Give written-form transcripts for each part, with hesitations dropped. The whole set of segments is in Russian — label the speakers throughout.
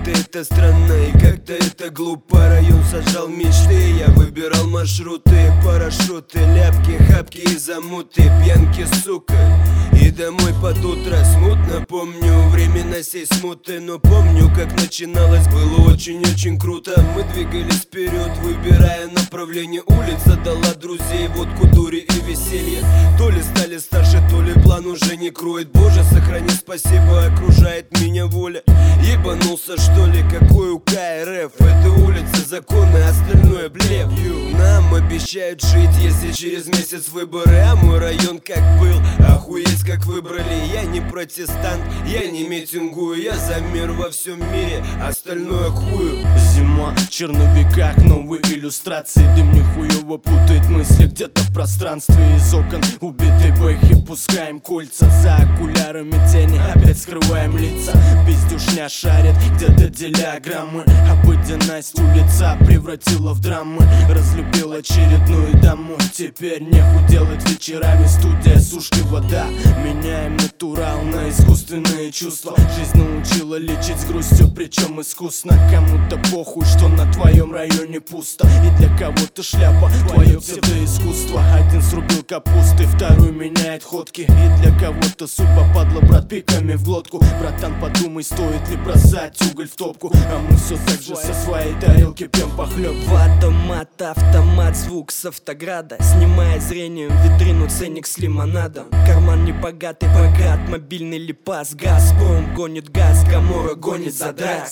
Speaker 1: Как-то это странно и как-то это глупо. Район сажал мечты, я выбирал маршруты. Парашюты, ляпки, хапки и замуты. Пьянки, сука, и домой под утро. Смутно помню времена сей смуты, но помню, как начиналось, было очень-очень круто. Мы двигались вперед, выбирая направление. Улица дала друзей, водку, дури и веселье. То ли стали старше, то ли план уже не кроет. Боже, сохрани, спасибо, окружает меня воля. Ебанулся, что ли, какой УК РФ? Это улица, законы, остальное блеф. Нам обещают жить, если через месяц выборы. А мой район как был, охуеть как выбрали. Я не протестант, я не митингую. Я за мир во всем мире, остальное хую.
Speaker 2: Зима, в черновиках новые иллюстрации. Дым нихуево путает мысли где-то в пространстве. Из окон убитый бэхи, пускаем кольца. За окулярами тени опять скрываем лица. Пиздюшня шарит где-то диаграммы. Обыденность улица превратила в драмы. Разлюбил очередную даму. Теперь нехуй делать вечерами. Студия, сушки, вода. Меняем натурал на искусственные чувства. Жизнь научила лечить с грустью, причем искусно. Кому-то похуй, что на твоем районе пусто. И для кого-то шляпа, твое псевдоискусство. Один срубил капусты, второй меняет ходки. И для кого-то судьба падла, брат, пиками в глотку. Братан, подумай, стоит ли бросать уголь в топку. А мы все так же со своей тарелки пьем похлеб.
Speaker 3: Ватомат, автомат, звук с автограда. Снимая зрением витрину, ценник с лимонадом. Карман небогатый, богат, мобильный липас. Газпром гонит газ, Гамора гонит за дракс.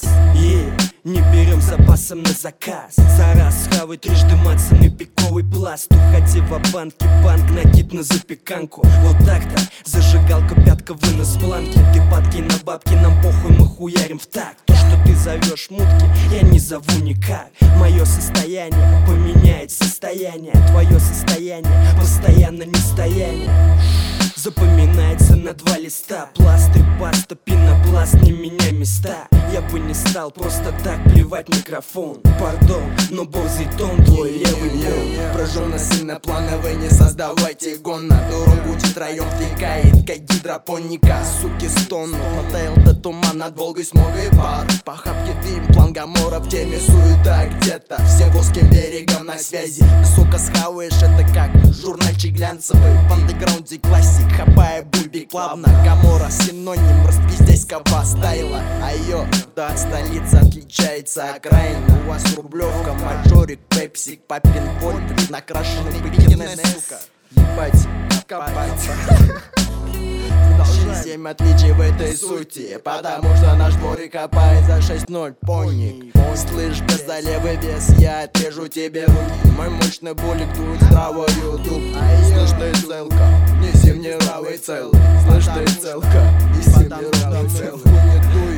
Speaker 3: Не берем запасом на заказ. За раз хавай трижды мацанный пиковый пласт. Уходи в банке, банк накид на запеканку. Вот так-то, зажигалка, пятка, вынос планки. Ты падки на бабки, нам похуй, мы хуярим в такт. То, что ты зовешь мутки, я не зову никак. Мое состояние поменяет состояние. Твое состояние постоянно нестояние. Запоминается на 2 листа. Пластырь, паста, пенопласт, не меняй места. Я бы не стал просто так плевать микрофон. Пардон, но борзый тон, твой левый пол.
Speaker 4: Прожженно сильноплановый, не создавайте гон. На дорогу втроем втекает, как гидропоника. Суки стонут, потаял до туман над Волгой, смога и пар. По хапке дым, план Гамора в теме, суета где-то. Все узким берегом на связи. Сука, схаваешь, это как журнальчик глянцевый. В андеграунде классик, хапая бульби плавно. Гамора синоним распиздейского стайла. А ее да, от столицы отличается окраина. У вас рублевка, маджорик, пепсик, папин вольт, накрашенный бикини, сука. Ебать, копать. 7 отличий в этой сути, потому что наш дворик копает за 6-0, поник. Слышь, без за левый вес, я отрежу тебе руки. Мой мощный булик дует здравую дуб. Слышь, ты целка, неси мне правый целый. Слышь, ты целка, неси мне правый целый.